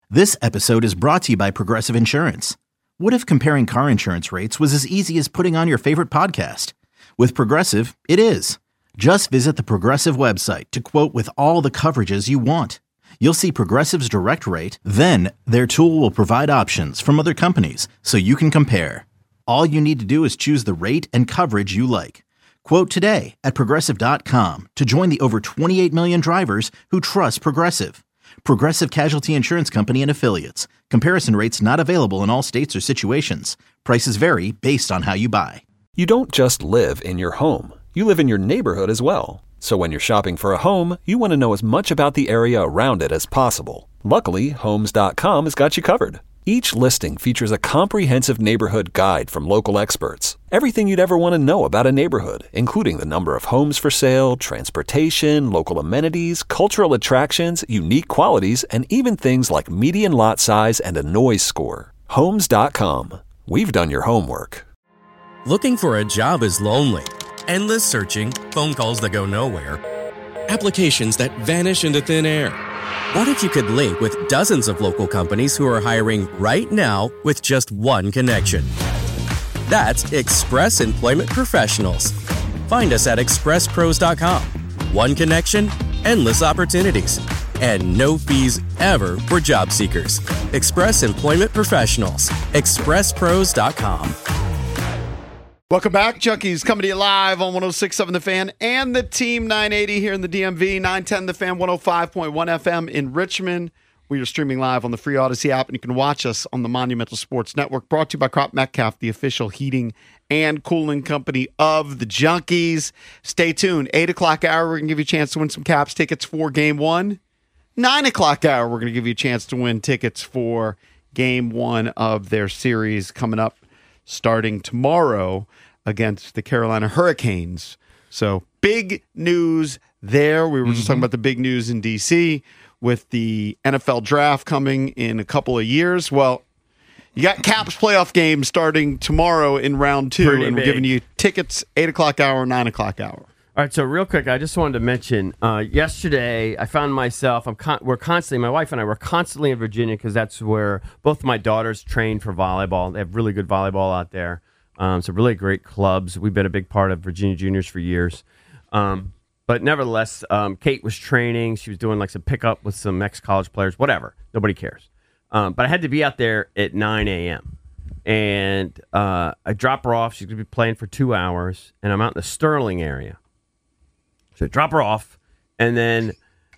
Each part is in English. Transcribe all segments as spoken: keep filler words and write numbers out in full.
This episode is brought to you by Progressive Insurance. What if comparing car insurance rates was as easy as putting on your favorite podcast? With Progressive, it is. Just visit the Progressive website to quote with all the coverages you want. You'll see Progressive's direct rate, then their tool will provide options from other companies so you can compare. All you need to do is choose the rate and coverage you like. Quote today at progressive dot com to join the over twenty-eight million drivers who trust Progressive. Progressive Casualty Insurance Company and Affiliates. Comparison rates not available in all states or situations. Prices vary based on how you buy. You don't just live in your home. You live in your neighborhood as well. So when you're shopping for a home, you want to know as much about the area around it as possible. Luckily, Homes dot com has got you covered. Each listing features a comprehensive neighborhood guide from local experts. Everything you'd ever want to know about a neighborhood, including the number of homes for sale, transportation, local amenities, cultural attractions, unique qualities, and even things like median lot size and a noise score. Homes dot com. We've done your homework. Looking for a job is lonely. Endless searching, phone calls that go nowhere, applications that vanish into thin air. What if you could link with dozens of local companies who are hiring right now with just one connection? That's Express Employment Professionals. Find us at express pros dot com. One connection, endless opportunities, and no fees ever for job seekers. Express Employment Professionals. express pros dot com. Welcome back. Junkies coming to you live on one oh six point seven The Fan and the Team nine eighty here in the D M V, nine ten The Fan, one oh five point one F M in Richmond. We are streaming live on the free Odyssey app, and you can watch us on the Monumental Sports Network, brought to you by Crop Metcalf, the official heating and cooling company of the Junkies. Stay tuned. eight o'clock hour, we're going to give you a chance to win some Caps tickets for Game one. nine o'clock hour, we're going to give you a chance to win tickets for Game one of their series coming up starting tomorrow against the Carolina Hurricanes. So big news there. We were just mm-hmm. talking about the big news in D C with the N F L draft coming in a couple of years. Well, you got Caps playoff games starting tomorrow in round two, Pretty and we're big. giving you tickets eight o'clock hour, nine o'clock hour. All right, so real quick, I just wanted to mention, uh, yesterday I found myself, I'm con- we're constantly, my wife and I were constantly in Virginia because that's where both my daughters train for volleyball. They have really good volleyball out there. Um, so really great clubs. We've been a big part of Virginia Juniors for years. Um, but nevertheless, um, Kate was training. She was doing like some pickup with some ex-college players, whatever. Nobody cares. Um, but I had to be out there at nine a.m. And uh, I drop her off. She's going to be playing for two hours. And I'm out in the Sterling area. So I drop her off, and then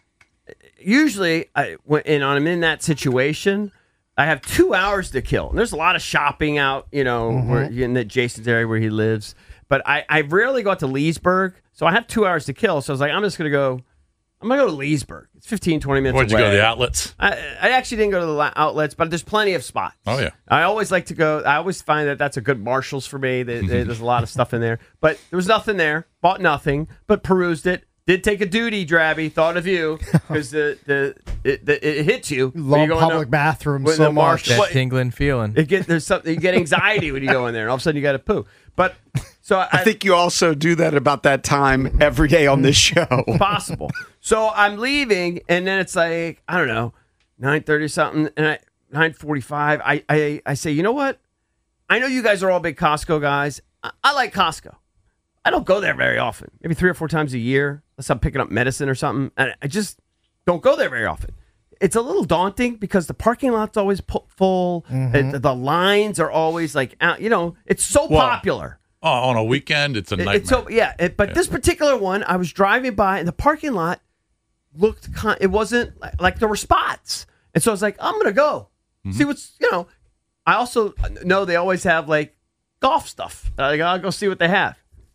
usually, I, when and I'm in that situation, I have two hours to kill. And there's a lot of shopping out, you know, mm-hmm. where, in the Jason's area where he lives. But I, I rarely go out to Leesburg, so I have two hours to kill. So I was like, I'm just going to go, I'm going to go to Leesburg. It's fifteen, twenty minutes Where'd away. Where'd you go, the outlets? I, I actually didn't go to the outlets, but there's plenty of spots. Oh, yeah. I always like to go, I always find that that's a good Marshalls for me. There's a lot of stuff in there. But there was nothing there. Bought nothing, but perused it. Did take a duty, Drabby. Thought of you because the, the, it, the it hits you. Love public to, bathrooms so much. That tingling feeling. It get there's something you get anxiety when you go in there, and all of a sudden you got to poo. But so I, I think you also do that about that time every day on this show. Possible. So I'm leaving, and then it's like I don't know, nine thirty something, and I nine forty five. I, I I say, you know what? I know you guys are all big Costco guys. I, I like Costco. I don't go there very often. Maybe three or four times a year, unless I'm picking up medicine or something. And I just don't go there very often. It's a little daunting because the parking lot's always full. Mm-hmm. It, the lines are always like, you know, it's so well, popular. Oh, on a weekend, it's a nightmare. It's so, yeah, it, but yeah. This particular one, I was driving by, and the parking lot looked, con- it wasn't like, like there were spots. And so I was like, I'm going to go. Mm-hmm. See what's, you know, I also know they always have like golf stuff. Like, I'll go see what they have.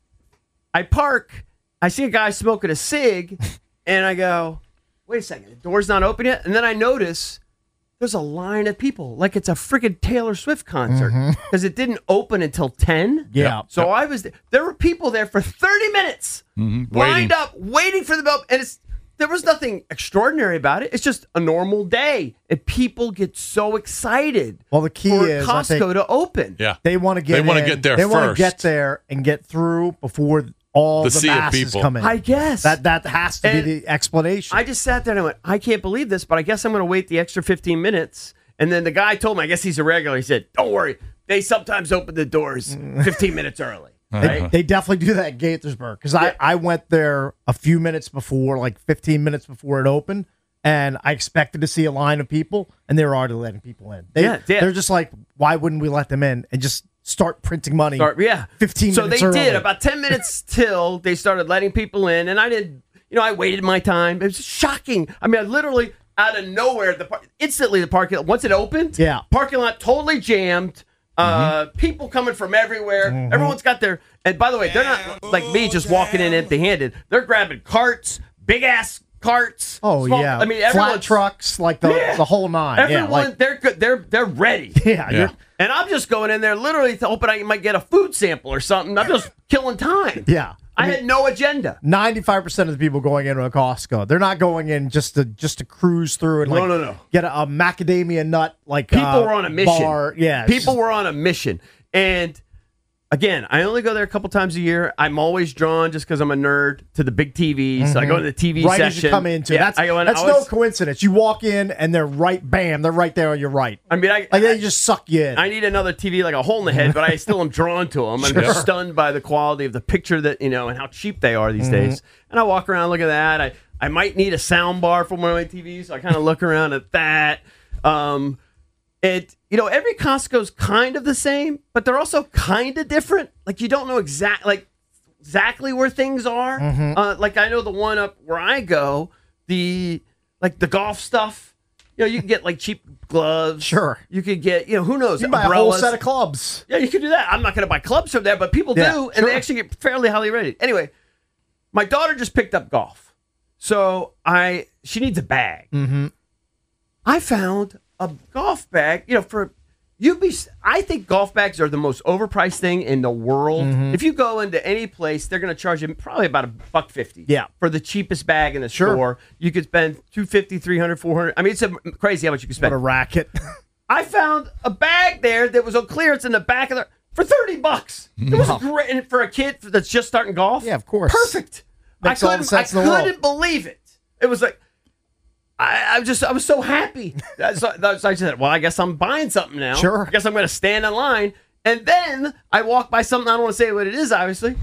I park, I see a guy smoking a cig, and I go, wait a second, the door's not open yet? And then I notice there's a line of people, like it's a freaking Taylor Swift concert, because mm-hmm. it didn't open until ten. Yeah. So yep. I was there. There were people there for thirty minutes, mm-hmm. lined up, waiting for the bell, and it's there was nothing extraordinary about it. It's just a normal day, and people get so excited. Well, the key for is Costco to open. Yeah, they want to get. They want to get there. They want to get there and get through before all The the, sea of masses people. come in. I guess. that that has to And be the explanation. I just sat there and I went, I can't believe this, but I guess I'm going to wait the extra fifteen minutes. And then the guy told me, I guess he's a regular. He said, don't worry. They sometimes open the doors fifteen minutes early. They, Right? they definitely do that at Gaithersburg because Yeah. I, I went there a few minutes before, like fifteen minutes before it opened, and I expected to see a line of people, and they were already letting people in. They, Yeah, yeah. They're just like, why wouldn't we let them in and just start printing money? Start- yeah. fifteen so minutes they early. did about ten minutes till they started letting people in, and I did. You know, I waited my time. It was shocking. I mean, I literally out of nowhere, the par- instantly the parking lot once it opened, Yeah. parking lot totally jammed. Uh, Mm-hmm. people coming from everywhere. Everyone's got their. And by the way, they're not like me, just walking in empty-handed. They're grabbing carts, big ass carts. Oh small- yeah, I mean, flat everyone's trucks, like the Yeah. the whole nine. Everyone, yeah, like, they're good. They're they're ready. yeah, Yeah. you're- And I'm just going in there literally hoping I might get a food sample or something. I'm just killing time. yeah. I, had no agenda. Ninety-five percent of the people going into a Costco, they're not going in just to just to cruise through and No, like no, no. get a, a macadamia nut like People uh, were on a mission. Bar. Yeah, it's People just- were on a mission. And again, I only go there a couple times a year. I'm always drawn just because I'm a nerd to the big T Vs. So I go to the T V right section. as you come into. Yeah, that's I go in, that's I no always- coincidence. You walk in and they're right, bam, they're right there on your right. I mean, I, Like they I, just suck you in. I need another T V like a hole in the head, but I still am drawn to them. I'm just stunned by the quality of the picture that, you know, and how cheap they are these Mm-hmm. days. And I walk around, look at that. I, I might need a sound bar for one of my T Vs, so I kind of look around at that. Um, it, you know, every Costco's kind of the same, but they're also kind of different. Like you don't know exact, like exactly where things are. Mm-hmm. Uh, like I know the one up where I go, the like the golf stuff. You know, you can get like cheap gloves. Sure. You could get, you know, who knows, you can buy a whole umbrellas. set of clubs. Yeah, you can do that. I'm not going to buy clubs from there, but people Yeah, do, and sure. they actually get fairly highly rated. Anyway, my daughter just picked up golf, so I she needs a bag. Mm-hmm. I found a golf bag. You know, for you'd be. I think golf bags are the most overpriced thing in the world. Mm-hmm. If you go into any place, they're going to charge you probably about a buck fifty. Yeah. for the cheapest bag in the Sure. store, you could spend two fifty, three hundred, four hundred. I mean, it's a, crazy how much you can spend. What a racket. I found a bag there that was on clearance in the back of the for thirty bucks. It was great and for a kid that's just starting golf. Yeah, of course. Perfect. Makes I all the couldn't, I sense in the world. couldn't believe it. It was like I, I just I was so happy. That's, that's, I said, well, I guess I'm buying something now. Sure. I guess I'm going to stand in line. And then I walk by something. I don't want to say what it is, obviously.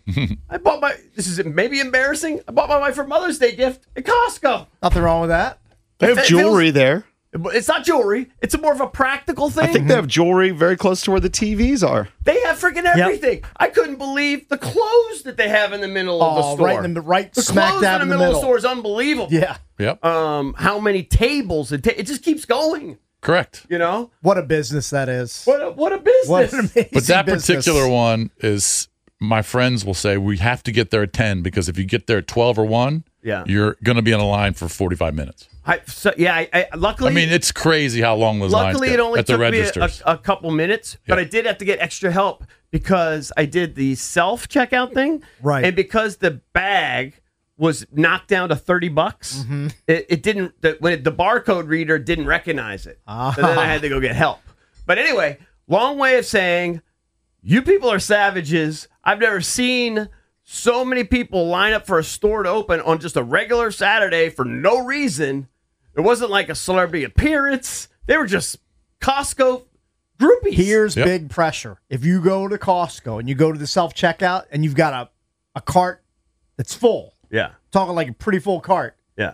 I bought my. This is maybe embarrassing. I bought my wife a Mother's Day gift at Costco. Nothing wrong with that. They have It jewelry feels- there. It's not jewelry. It's a more of a practical thing. I think they have jewelry very close to where the T Vs are. They have freaking everything. I couldn't believe the clothes that they have in the middle of the Oh, store. right in the right the smack clothes dab in the in the middle of the middle. store is unbelievable. Yeah. Yep. Um, how many tables? And ta- it just keeps going. Correct. You know What a business that is. what? A, what a business! What an amazing But that business. particular one is, my friends will say, we have to get there at ten because if you get there at twelve or one, Yeah. you're going to be in a line for forty-five minutes. I, so, yeah. I, I, luckily, I mean, it's crazy how long those lines luckily get it only at the took me registers. a, a, a couple minutes, but Yeah. I did have to get extra help because I did the self checkout thing, Right. And because the bag was knocked down to thirty bucks, Mm-hmm. it, it didn't. The, when it, the barcode reader didn't recognize it, so then I had to go get help. But anyway, long way of saying, you people are savages. I've never seen so many people line up for a store to open on just a regular Saturday for no reason. It wasn't like a celebrity appearance. They were just Costco groupies. Here's Yep. big pressure. If you go to Costco and you go to the self checkout and you've got a, a cart that's full, yeah, talking like a pretty full cart, yeah,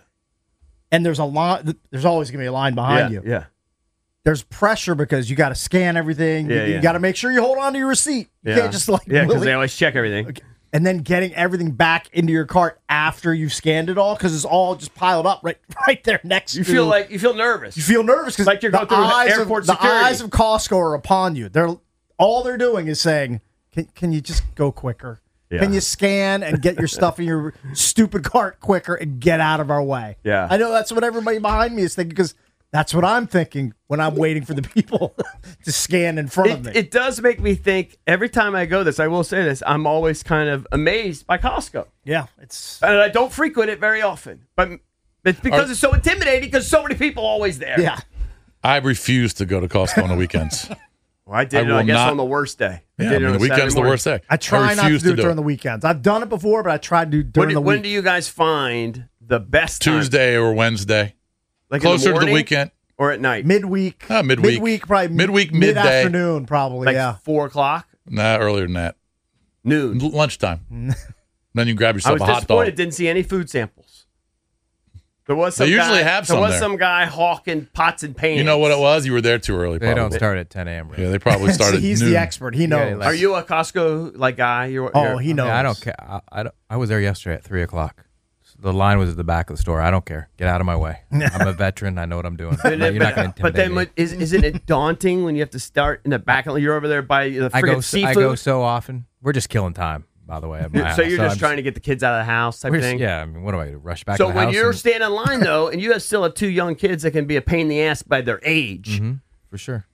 and there's a line, there's always going to be a line behind yeah, you. yeah. There's pressure because you got to scan everything. Yeah, you yeah. got to make sure you hold on to your receipt. You Yeah. can't just like yeah, because willy- they always check everything. and then getting everything back into your cart after you've scanned it all because it's all just piled up right right there next You to feel like you feel nervous. you feel nervous because Like you're the going through eyes airport of, the security. eyes of Costco are upon you. They're all they're doing is saying, "Can can you just go quicker? Yeah. Can you scan and get your stuff in your stupid cart quicker and get out of our way?" Yeah. I know that's what everybody behind me is thinking because that's what I'm thinking when I'm waiting for the people to scan in front of me. It, it does make me think every time I go this, I will say this, I'm always kind of amazed by Costco. yeah, it's And I don't frequent it very often. But it's because Are- it's so intimidating because so many people always there. yeah. I refuse to go to Costco on the weekends. Well, I did I it, I will guess, not- on the worst day. I Yeah, did I it mean, on the a Saturday weekend's the morning. worst day. I try not to refuse do it during the weekends. I've done it before, but I tried to do during When, the when week. do you guys find the best time? Tuesday or Wednesday, Like in closer to the morning weekend. or at night? midweek. Uh, midweek. Midweek, probably Midweek, mid midday. afternoon, probably. Like yeah. four o'clock, Nah, earlier than that. noon. L- lunchtime. Then you grab I yourself was a hot disappointed. dog. Didn't see any food samples. There was some They usually guy, have There some was there. some guy hawking pots and pans. You know what it was? You were there too early. They Probably. don't start at ten a.m. Right? Yeah, they probably started. See, he's noon. the expert. He knows. Yeah, like- Are you a Costco like guy? You're, oh, you're- he knows. Yeah, I don't care. I, I, don't- I was there yesterday at three o'clock. The line was at the back of the store. I don't care. Get out of my way. I'm a veteran. I know what I'm doing. But, You're not going to but intimidate then, me. what- is isn't it daunting when you have to start in the back? You're over there by the I friggin' go. seafood. I go so often. We're just killing time, by the way. At my so house. you're just I'm trying to get the kids out of the house type we're just- thing. Yeah. I mean, what do I do? Rush back So to the when house? you're and- standing in line though, and you have still have two young kids that can be a pain in the ass by their age, Mhm, for sure.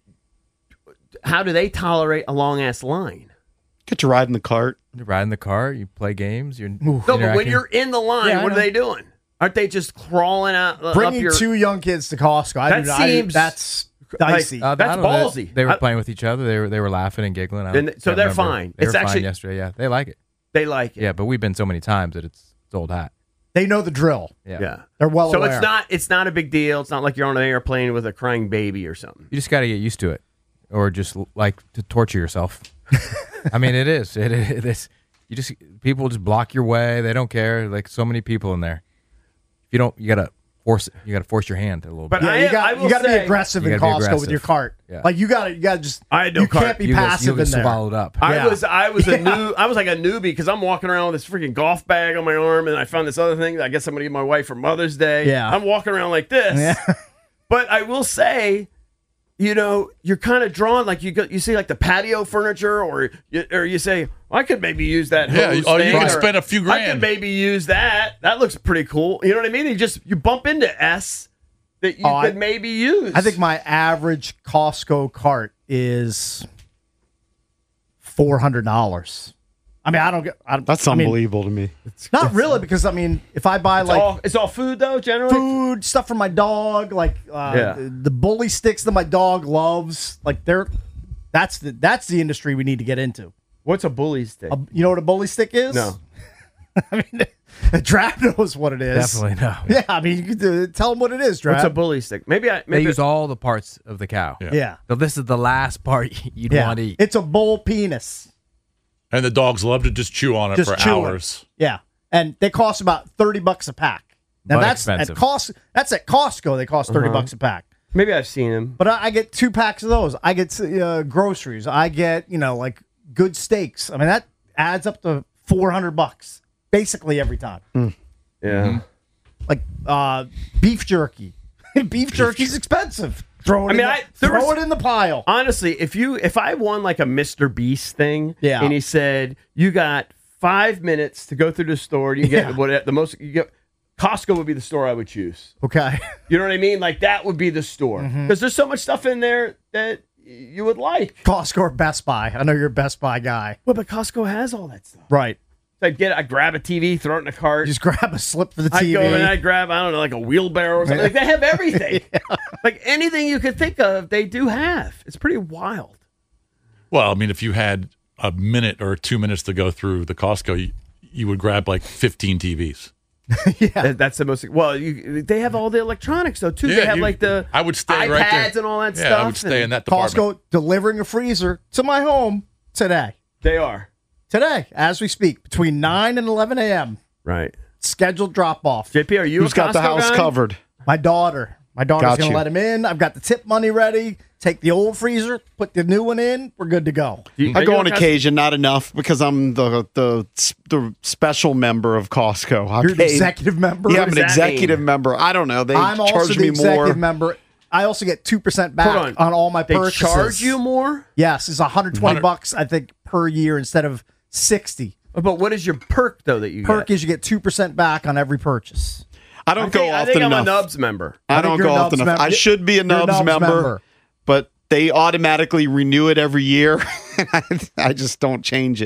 how do they tolerate a long ass line? Get to ride in the cart. You ride in the car. You play games. You're No, but when interacting. you're in the line, Yeah, I what are know. they doing? Aren't they just crawling out? Uh, Bringing up your, two young kids to Costco. I That do, I do- seems that's dicey. Uh, I That's don't know, ballsy. They, they were I- playing with each other. They were they were laughing and giggling. I And don't- so can't they're remember. fine. They It's were actually- fine yesterday. Yeah, they like it. They like it. Yeah, but we've been so many times that it's, it's old hat. they know the drill. Yeah. Yeah. They're well so aware. it's not it's not a big deal. It's not like you're on an airplane with a crying baby or something. You just got to get used to it, or just like to torture yourself. I mean, it is. It, it is. You just people just block your way. They don't care. Like so many people in there. If you don't, you gotta force it. You gotta force your hand a little But bit. Yeah, I- you got I you will got to be say- aggressive You in gotta be Costco with aggressive. your cart. Yeah. Like you got to you got to just I had no you cart. can't be you passive get, you in get there. swallowed up. I Yeah. was I was a new I was like a newbie because I'm walking around with this freaking golf bag on my arm, and I found this other thing that I guess I'm gonna give my wife for Mother's Day. Yeah. I'm walking around like this. Yeah. But I will say, you know, you're kind of drawn like you go, you see like the patio furniture, or you, or you say I could maybe use that. Yeah, hose oh, you thing, can or spend a few I grand. could maybe use that. That looks pretty cool. You know what I mean? You just you bump into S that you Oh, could I- maybe use. I think my average Costco cart is four hundred dollars. I mean, I don't get. I, That's I mean, unbelievable to me. not really, because I mean, if I buy it's like all it's all food though. Generally, food stuff for my dog, like uh, Yeah. the, the bully sticks that my dog loves, like they're that's the that's the industry we need to get into. what's a bully stick? A, you know what a bully stick is? No. I mean, Draft knows what it is. Definitely no. Yeah, I mean, you could uh, tell him what it is, Draft. What's a bully stick? Maybe I They maybe use all the parts of the cow. Yeah. yeah, So this is the last part you'd yeah. want to eat. It's a bull penis. And the dogs love to just chew on it Just for chew it. hours. Yeah, and they cost about thirty bucks a pack. Now But that's expensive. at cost. That's at Costco. They cost thirty bucks a pack. maybe I've seen him. But I, I get two packs of those. I get uh, groceries. I get you know like good steaks. I mean that adds up to four hundred bucks basically every time. Yeah. Mm-hmm. Like uh, beef jerky. beef jerky's expensive. Throw it. I in mean, the, I- there throw was- it in the pile. Honestly, if you if I won like a Mister Beast thing, Yeah. and he said you got five minutes to go through the store, you get Yeah. what the most you get. Costco would be the store I would choose. Okay. You know what I mean? Like that would be the store because Mm-hmm. there's so much stuff in there that you would like. Costco or Best Buy. I know you're a Best Buy guy. Well, but Costco has all that stuff. Right. So I get, I grab a T V, throw it in a cart. Just grab a slip for the I T V. go and I grab, I don't know, like a wheelbarrow or something. Like they have everything. Like anything you could think of, they do have. It's pretty wild. Well, I mean, if you had a minute or two minutes to go through the Costco, you, you would grab like fifteen T Vs. That- That's the most. Well, you, they have all the electronics though too. they have you- like the I would stay iPads right there. and all that yeah, stuff. I would stay in and that department. Costco delivering a freezer to my home today. They are Today, as we speak, between nine and eleven a.m. right. Scheduled drop off. J P, are you Who's a got the Costco house guy? covered? My daughter. My daughter's Got going to you. let him in. I've got the tip money ready. Take the old freezer, put the new one in. We're good to go. You- I are go you on a Costco- occasion, not enough because I'm the the the special member of Costco. I You're an paid- executive member. Yeah, What I'm does an that executive mean? member. I don't know. They I'm also charge the me executive more. member. I also get two percent back Hold on. on. all my They purchases. charge you more. Yes, it's one hundred twenty Hundred- bucks I think per year instead of sixty. But what is your perk though that you Perk get? is you get two percent back on every purchase. I don't I go think, I often think I'm enough. a Nubs member. I, I think don't you're go a often Nubs enough. member. I should be a You're a Nubs, Nubs member, member. but they automatically renew it every year. I just don't change it.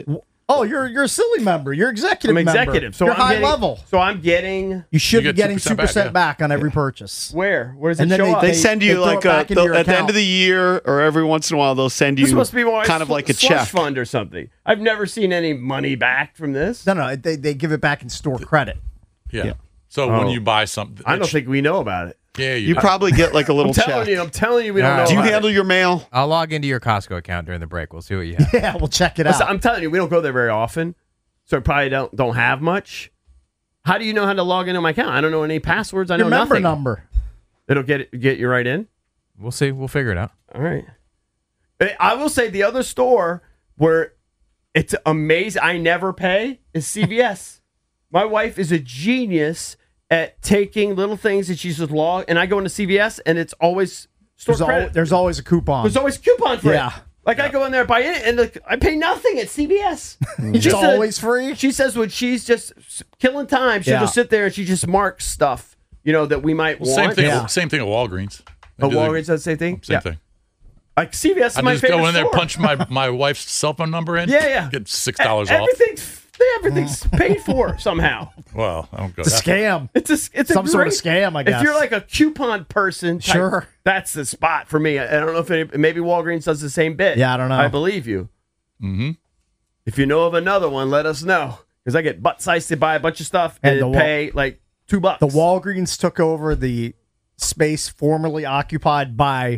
Oh, you're you're a silly member. You're executive. I'm member. executive, so you're I'm high getting, level. So I'm getting. You should You be get getting two two percent percent back, back, on every purchase. Where? Where does it And then show they- up? They They- send you throw like it back a, into the, your at the end account. of the year or every once in a while they'll send you This must be more kind of like a slush check. fund or something. I've never seen any money back from this. No, no, they, they give it back in store credit. Yeah. Yeah. So when Oh. you buy something, I don't think we know about it. Yeah, you, You probably get like a little I'm telling check. you, I'm telling you, we don't All know. right. Do you about handle it. your mail? I'll log into your Costco account during the break. We'll see what you have. Yeah, we'll check it Listen, out. I'm telling you, we don't go there very often, so I probably don't don't have much. How do you know how to log into my account? I don't know any passwords. I know Your member nothing. number. It'll get it, get you right in. We'll see. We'll figure it out. All right. I- I will say the other store where it's amazing. I never pay is C V S. My wife is a genius at taking little things that she's just log, and I go into C V S and it's always store There's, al- credit. there's always a coupon. There's always a coupon for Yeah. it. Like I go in there, buy it, and like, I pay nothing at C V S. It's She said- always free. She says when she's just s- killing time, she'll Yeah. just sit there and she just marks stuff, you know, that we might well, want. same thing. Yeah. Same thing at Walgreens. They Oh, do the Walgreens does the same thing. Same yeah. thing. Like C V S is I my just favorite go in there, store. punch my, my wife's cell phone number in. Yeah, yeah. Get six dollars E- off. Everything's everything's paid for somehow. Well, I don't go. It's a that scam. It's a it's a Some sort of great- scam, I guess. If you're like a coupon person, type, Sure. that's the spot for me. I, I don't know if any, maybe Walgreens does the same bit. Yeah, I don't know. I believe you. Mm-hmm. If you know of another one, let us know because I get butt sized to buy a bunch of stuff and, And the then Wa- pay like two bucks. The Walgreens took over the space formerly occupied by,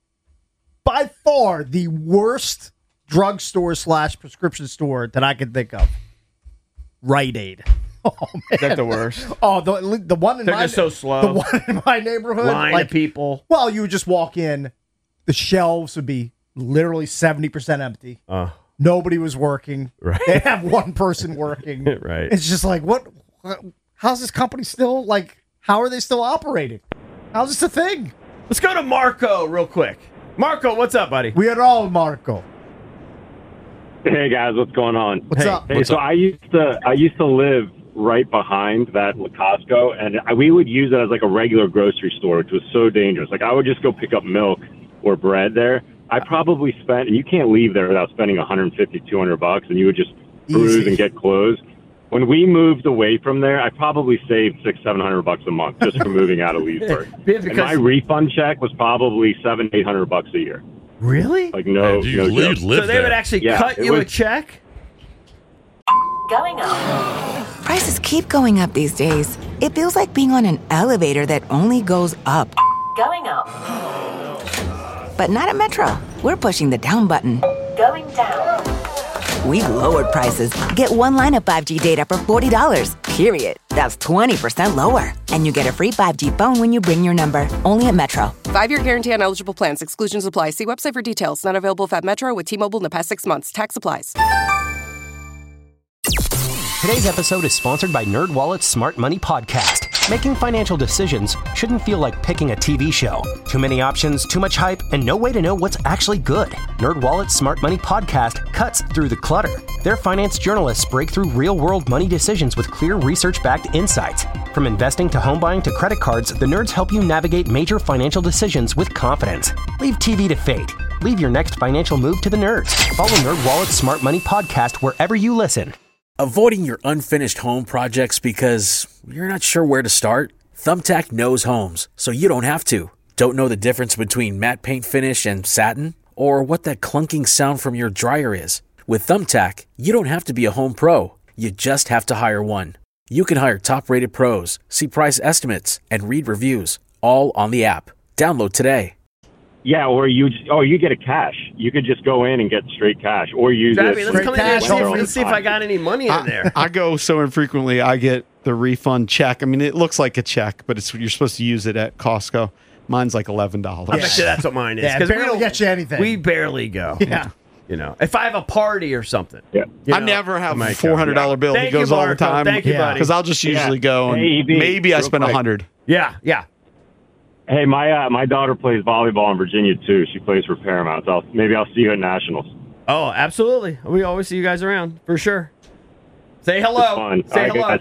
by far, the worst drugstore slash prescription store that I could think of. Rite Aid. Oh man, Is that the worst? Oh, the the one in They're my just so slow. The one in my neighborhood, Line like of people. well, you would just walk in, the shelves would be literally seventy percent empty. Uh, Nobody was working. Right. They have one person working. Right. It's just like, what, what? How's this company still, like, how are they still operating? How's this a thing? let's go to Marco real quick. Marco, what's up, buddy? We are all Marco. Hey guys, what's going on? What's Hey. up? Hey, so I used to I used to live right behind that Costco, and I, we would use it as like a regular grocery store, which was so dangerous. Like I would just go pick up milk or bread there. I probably spent, and you can't leave there without spending one hundred fifty, two hundred bucks, and you would just cruise Easy. and get clothes. When we moved away from there, I probably saved six, seven hundred bucks a month just for moving out of Leesburg. Yeah, And my because refund check was probably seven, eight hundred bucks a year. really? Like no, you, no you joke. live So they there. would actually Yeah, cut it you a was- check? Going up. Prices keep going up these days. It feels like being on an elevator that only goes up. Going up. But not at Metro. We're pushing the down button. Going down. We've lowered prices. Get one line of five G data for forty dollars, period. That's twenty percent lower. And you get a free five G phone when you bring your number. Only at Metro. Five-year guarantee on eligible plans. Exclusions apply. See website for details. Not available if at Metro with T-Mobile in the past six months. Tax applies. Today's episode is sponsored by NerdWallet's Smart Money Podcast. Making financial decisions shouldn't feel like picking a T V show. Too many options, too much hype, and no way to know what's actually good. NerdWallet's Smart Money Podcast cuts through the clutter. Their finance journalists break through real-world money decisions with clear research-backed insights. From investing to home buying to credit cards, the nerds help you navigate major financial decisions with confidence. Leave T V to fate. Leave your next financial move to the nerds. Follow NerdWallet's Smart Money Podcast wherever you listen. Avoiding your unfinished home projects because you're not sure where to start? Thumbtack knows homes, so you don't have to. Don't know the difference between matte paint finish and satin? Or what that clunking sound from your dryer is? With Thumbtack, you don't have to be a home pro. You just have to hire one. You can hire top-rated pros, see price estimates, and read reviews, all on the app. Download today. Yeah, or you just, oh, you get a cash. You could just go in and get straight cash, or use Zabby, it. let's come in here and cash see, if, only. let's see if I got any money in there. I, I go so infrequently, I get the refund check. I mean, it looks like a check, but it's you're supposed to use it at Costco. Mine's like eleven dollars. I bet you that's what mine is. Yeah, 'cause we barely don't- get you anything. We barely go. Yeah. You know, if I have a party or something. Yeah. you I know, never have I a might four hundred dollar go. bill. Thank He goes you, all the Marco. time. Thank you, Yeah. buddy. Because I'll just usually go and Hey, E B, maybe I real spend a quick. hundred. Yeah, yeah. Hey, my uh, my daughter plays volleyball in Virginia too. She plays for Paramount. So I'll, maybe I'll see you at Nationals. Oh, absolutely. We always see you guys around for sure. Say hello. Fun. Say All right, hello. guys, thanks.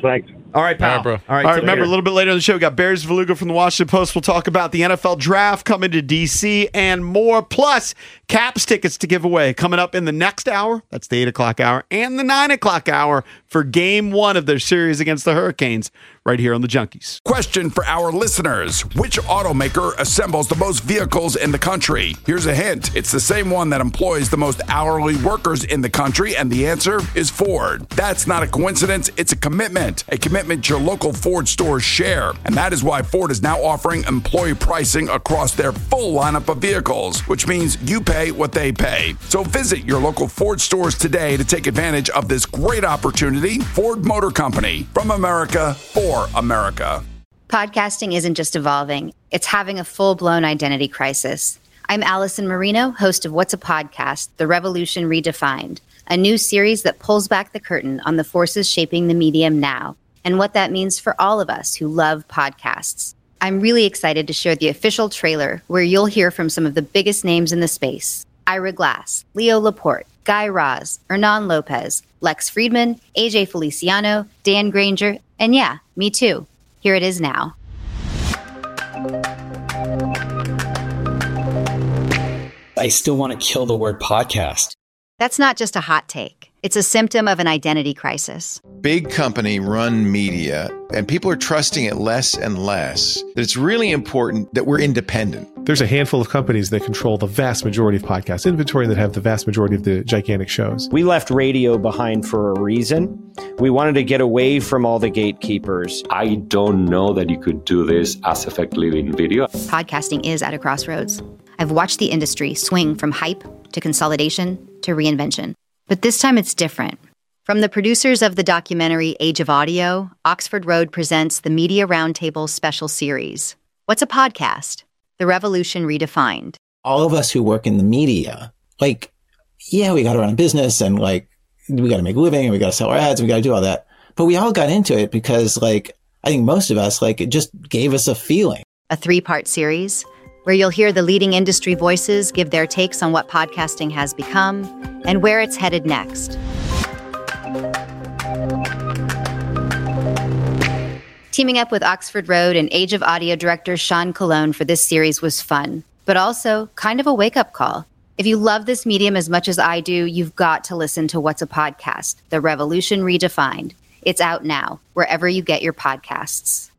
All right, pal. All right, bro. All right, All right, take remember, care. a little bit later in the show, we got Bears Valuga from the Washington Post. We'll talk about the N F L draft coming to D C and more. Plus, Caps tickets to give away coming up in the next hour. That's the eight o'clock hour and the nine o'clock hour for game one of their series against the Hurricanes right here on the Junkies. Question for our listeners. Which automaker assembles the most vehicles in the country? Here's a hint. It's the same one that employs the most hourly workers in the country, and the answer is Ford. That's not a coincidence. It's a commitment. A commitment your local Ford stores share. And that is why Ford is now offering employee pricing across their full lineup of vehicles, which means you pay what they pay. So visit your local Ford stores today to take advantage of this great opportunity. Ford Motor Company, from America for America. Podcasting isn't just evolving, it's having a full-blown identity crisis. I'm Allison Marino, host of What's a Podcast? The Revolution Redefined, a new series that pulls back the curtain on the forces shaping the medium now and what that means for all of us who love podcasts. I'm really excited to share the official trailer where you'll hear from some of the biggest names in the space. Ira Glass, Leo Laporte, Guy Raz, Hernan Lopez, Lex Friedman, A J Feliciano, Dan Granger, and yeah, me too. Here it is now. I still want to kill the word podcast. That's not just a hot take. It's a symptom of an identity crisis. Big company run media, and people are trusting it less and less. That it's really important that we're independent. There's a handful of companies that control the vast majority of podcast inventory that have the vast majority of the gigantic shows. We left radio behind for a reason. We wanted to get away from all the gatekeepers. I don't know that you could do this as effectively in video. Podcasting is at a crossroads. I've watched the industry swing from hype to consolidation to reinvention. But this time it's different. From the producers of the documentary Age of Audio, Oxford Road presents the Media Roundtable special series. What's a podcast? The Revolution Redefined. All of us who work in the media, like, yeah, we got to run a business and like, we got to make a living and we got to sell our ads and we got to do all that. But we all got into it because like, I think most of us, like, it just gave us a feeling. A three-part series where you'll hear the leading industry voices give their takes on what podcasting has become and where it's headed next. Teaming up with Oxford Road and Age of Audio director Sean Colon for this series was fun, but also kind of a wake-up call. If you love this medium as much as I do, you've got to listen to What's a Podcast? The Revolution Redefined. It's out now, wherever you get your podcasts.